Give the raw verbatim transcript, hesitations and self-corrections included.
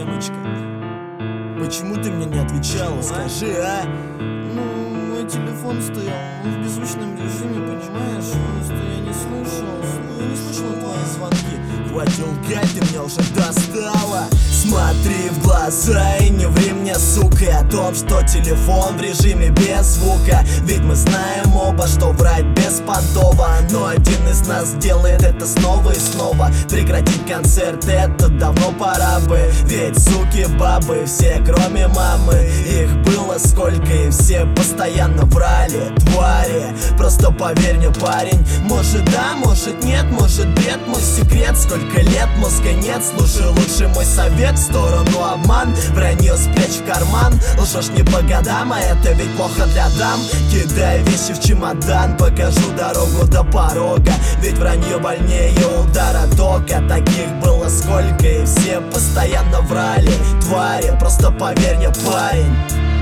Эмочка, почему ты мне не отвечала, скажи, а? Ну, мой телефон стоял в беззвучном режиме, понимаешь? Просто я не слышал, я не слышал твои звонки. Хватит лгать, ты меня уже достала. Смотри в глаза и не ври мне, сука, о том, что телефон в режиме без звука. Ведь мы знаем оба, что врать беспонтово, но один из нас делает это снова и снова. Прекратить концерт, это давно пора бы. Ведь суки, бабы, все кроме мамы. Их было сколько и все постоянно врали, твари. Просто поверь мне, парень, может да, может нет, может бред мой секрет. Сколько лет мозга нет, слушай лучше мой совет. В сторону обман, вранье спрячь в карман. Лжешь не по годам, а это ведь плохо для дам. Кидай вещи в чемодан, покажу дорогу до порога. Ведь вранье больнее удара тока. Таких было сколько и все постоянно врали, твари. Просто поверь мне, парень.